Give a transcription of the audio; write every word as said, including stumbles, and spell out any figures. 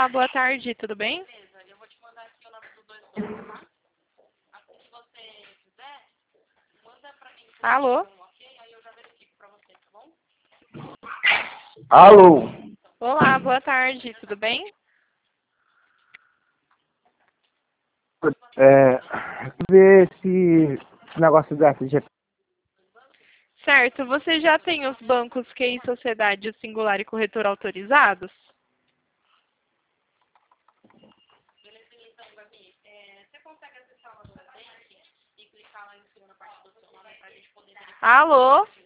Olá, boa tarde, tudo bem? Beleza, eu vou te mandar aqui o nome dos dois bancos, tá? Assim que você fizer, manda pra mim se Alô? um ok, aí eu já verifico pra você, tá bom? Alô? Olá, boa tarde, tudo bem? É, ver esse, esse negócio da F G P. Certo, você já tem os bancos Q I Sociedade Singular e Corretor autorizados? Beleza, então, Gabi, é, você consegue acessar o Nubank e clicar lá em cima na parte do seu nome pra gente poder verificar? Alô?